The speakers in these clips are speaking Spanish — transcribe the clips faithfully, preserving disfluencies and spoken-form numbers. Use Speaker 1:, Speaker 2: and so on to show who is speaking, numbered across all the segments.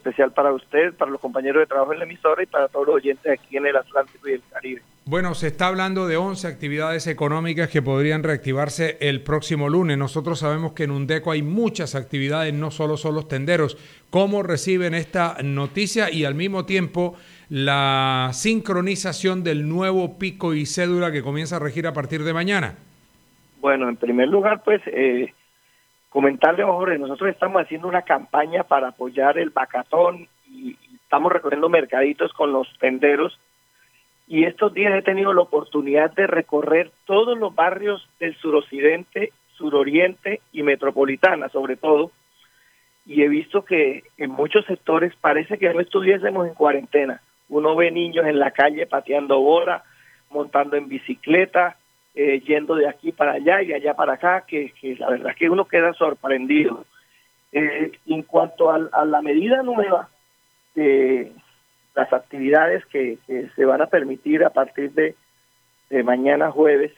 Speaker 1: especial para usted, para los compañeros de trabajo en la emisora y para todos los oyentes aquí en el Atlántico y el Caribe.
Speaker 2: Bueno, se está hablando de once actividades económicas que podrían reactivarse el próximo lunes. Nosotros sabemos que en UNDECO hay muchas actividades, no solo son los tenderos. ¿Cómo reciben esta noticia y al mismo tiempo la sincronización del nuevo pico y cédula que comienza a regir a partir de mañana?
Speaker 1: Bueno, en primer lugar, pues, eh, comentarle, Jorge, nosotros estamos haciendo una campaña para apoyar el Bacatón y, y estamos recorriendo mercaditos con los tenderos. Y estos días he tenido la oportunidad de recorrer todos los barrios del suroccidente, suroriente y metropolitana, sobre todo, y he visto que en muchos sectores parece que no estuviésemos en cuarentena. Uno ve niños en la calle pateando bola, montando en bicicleta, eh, yendo de aquí para allá y de allá para acá, que, que la verdad es que uno queda sorprendido. Eh, en cuanto a, a la medida nueva de las actividades que, que se van a permitir a partir de, de mañana jueves,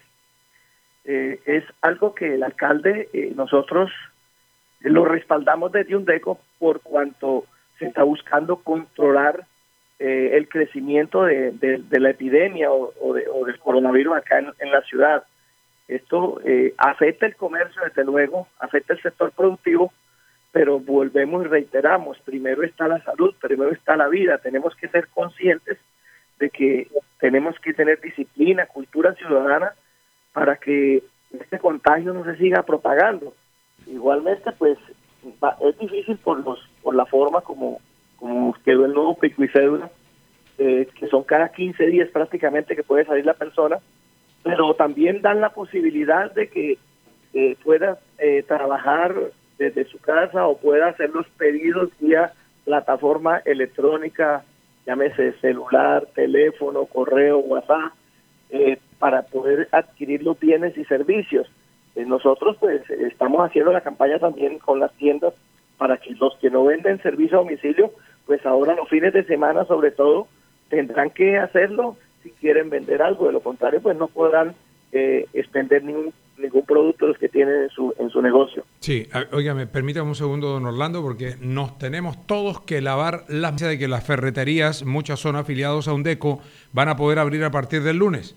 Speaker 1: eh, es algo que el alcalde, eh, nosotros lo respaldamos desde UNDECO por cuanto se está buscando controlar eh, el crecimiento de, de, de la epidemia o, o, de, o del coronavirus acá en, en la ciudad. Esto eh, afecta el comercio, desde luego, afecta el sector productivo, pero volvemos y reiteramos, primero está la salud, primero está la vida. Tenemos que ser conscientes de que tenemos que tener disciplina, cultura ciudadana para que este contagio no se siga propagando. Igualmente, pues, va, es difícil por los por la forma como, como quedó el nuevo pico y cédula, eh, que son cada quince días prácticamente que puede salir la persona, pero también dan la posibilidad de que eh, pueda eh, trabajar desde su casa o pueda hacer los pedidos vía plataforma electrónica, llámese celular, teléfono, correo, WhatsApp, eh, para poder adquirir los bienes y servicios. Eh, nosotros pues estamos haciendo la campaña también con las tiendas para que los que no venden servicio a domicilio, pues ahora los fines de semana sobre todo, tendrán que hacerlo si quieren vender algo. De lo contrario, pues no podrán eh, expender ningún ningún producto de los que tienen en su en su negocio.
Speaker 2: Sí, óigame, permítame un segundo, don Orlando, porque nos tenemos todos que lavar las manos de que las ferreterías, muchas son afiliados a UNDECO, van a poder abrir a partir del lunes.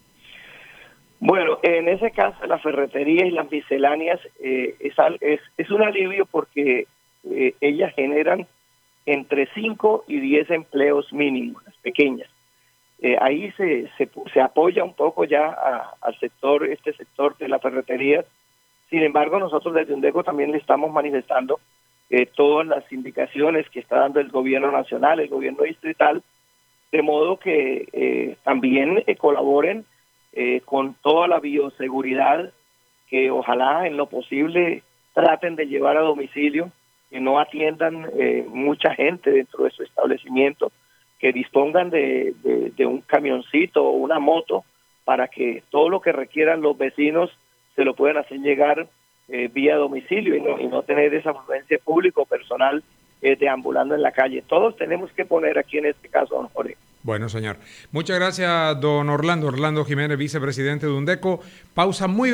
Speaker 1: Bueno, en ese caso las ferreterías y las misceláneas eh, es, es, es un alivio porque eh, ellas generan entre cinco y diez empleos mínimos, las pequeñas. Eh, ahí se, se se apoya un poco ya a, al sector, este sector de la ferretería. Sin embargo, nosotros desde UNDECO también le estamos manifestando eh, todas las indicaciones que está dando el gobierno nacional, el gobierno distrital, de modo que eh, también eh, colaboren eh, con toda la bioseguridad, que ojalá en lo posible traten de llevar a domicilio, que no atiendan eh, mucha gente dentro de su establecimiento, que dispongan de, de, de un camioncito o una moto para que todo lo que requieran los vecinos se lo puedan hacer llegar eh, vía domicilio y no, y no tener esa afluencia pública o personal eh, deambulando en la calle. Todos tenemos que poner aquí en este caso, don Jorge.
Speaker 2: Bueno, señor. Muchas gracias, don Orlando. Orlando Jiménez, vicepresidente de UNDECO. Pausa muy